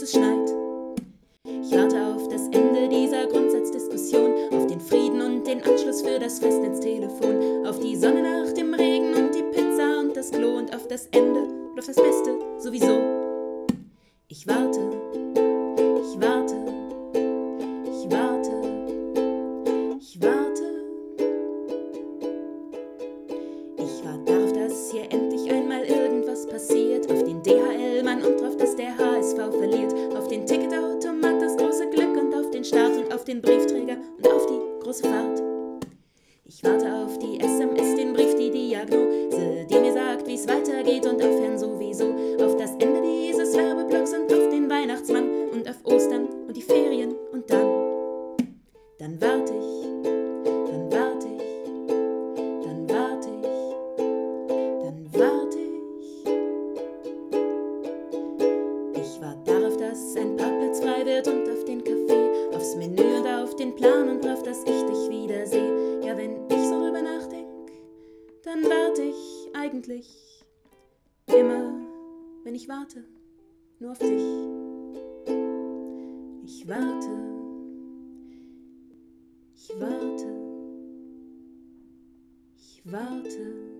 dass es schneit. Ich warte auf das Ende dieser Grundsatzdiskussion, auf den Frieden und den Anschluss für das Festnetztelefon, auf die Sonne nach dem Regen und die Pizza und das Klo und auf das Ende und auf das Beste sowieso. Ich warte, ich warte, ich warte, ich warte. Ich warte darauf, dass hier endlich einmal irgendwas passiert, auf den DHL-Mann und drauf, dass der HSV verliert, auf den Ticketautomat, das große Glück und auf den Start und auf den Briefträger und auf die große Fahrt. Ich warte auf die SMS, den Brief, die Diagnose, die mir sagt, wie's weitergeht und auf Herrn sowieso, auf das Ende dieses Werbeblocks und auf den Weihnachtsmann und auf Ostern und die Ferien und dann warte ich, dann warte ich, dann warte ich, dann warte ich. Ich warte darauf, dass ein Parkplatz frei wird und auf den Kaffee, aufs Menü und auf den Plan und drauf, dass ich dich wiedersehe. Ja, wenn ich so drüber nachdenk, dann warte ich eigentlich immer, wenn ich warte, nur auf dich. Ich warte, ich warte, ich warte.